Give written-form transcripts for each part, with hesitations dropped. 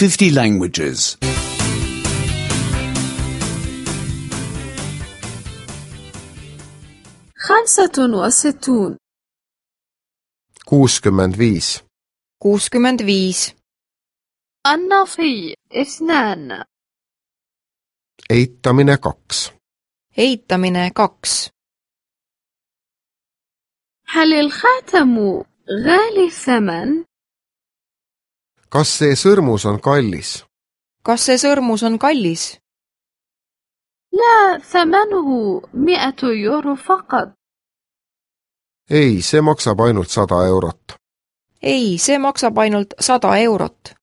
50 languages. 65 65 65 النفي 2 eitamine 2 eitamine 2 هل الخاتم غالي الثمن؟ kas see sõrmus on kallis? kas see sõrmus on kallis? لا ثمنه 100 يورو فقط ei, see maksab ainult 100 eurot. ei, see maksab ainult 100 eurot.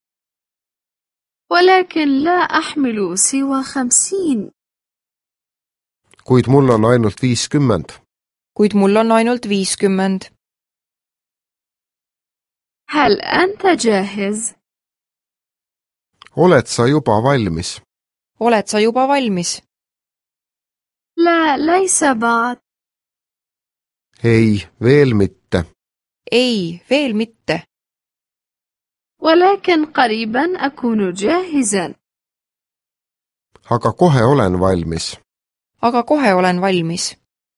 ولكن لا أحمل سوى 50 kuid mul on ainult 50. kuid mul on ainult 50. هل أنت جاهز؟ oled sa juba valmis? oled sa juba valmis? لا ليس بعد ei, veel mitte. ei, veel mitte. ولكن قريبا أكون جاهزا aga kohe olen valmis. aga kohe olen valmis.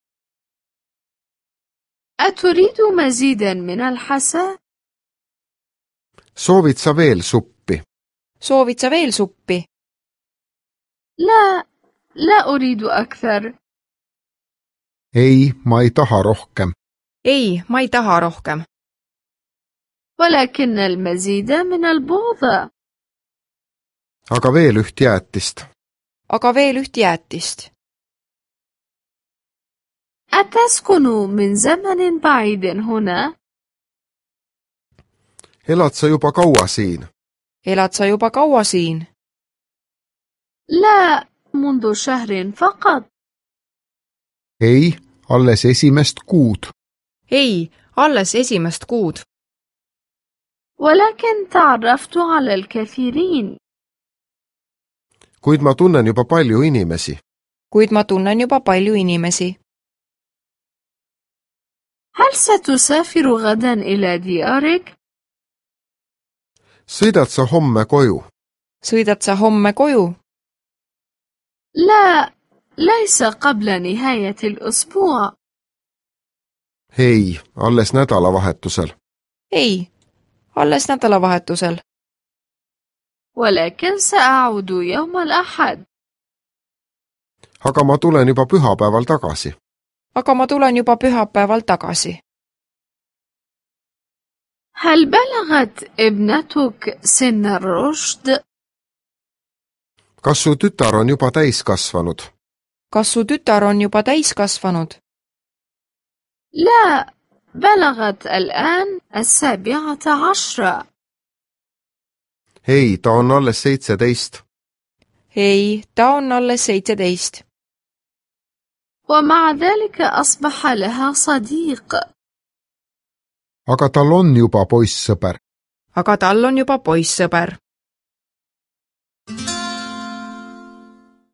أتريد مزيدا من الحساء؟ soovid sa veel suppi? soovid sa veel suppi? لا أريد أكثر ei, ma ei taha rohkem. ei, ma ei taha rohkem. ولكن المزيد من البوظة aga veel üht jäätist. aga veel üht jäätist. أتسكن من زمن بعيد هنا؟ elad sa juba kaua siin? elad sa juba kaua siin? لا منذ شهر فقط ei, alles esimest kuud. ei, alles esimest kuud. ولكن تعرفت على الكثيرين kuid ma tunnen juba palju inimesi. kuid ma tunnen juba palju inimesi. هل ستسافر غدا إلى ديارك؟ sõidad sa homme koju? sõidad sa homme koju? لا ليس قبل نهاية الأسبوع ei, alles nädalavahetusel. ei, alles nädalavahetusel. ولكن سأعود يوم الأحد aga ma tulen juba pühapäeval tagasi. aga ma tulen juba pühapäeval tagasi. هل بلغت ابنتك سن الرشد؟ kas su tütar on juba täiskasvanud? kas su tütar on juba täiskasvanud? لا بلغت الآن 17 ei, ta on alles 17. ei, ta on alles 17. ومع ذلك أصبح لها صديق aga tal on juba poissõber. aga tal on juba poissõber.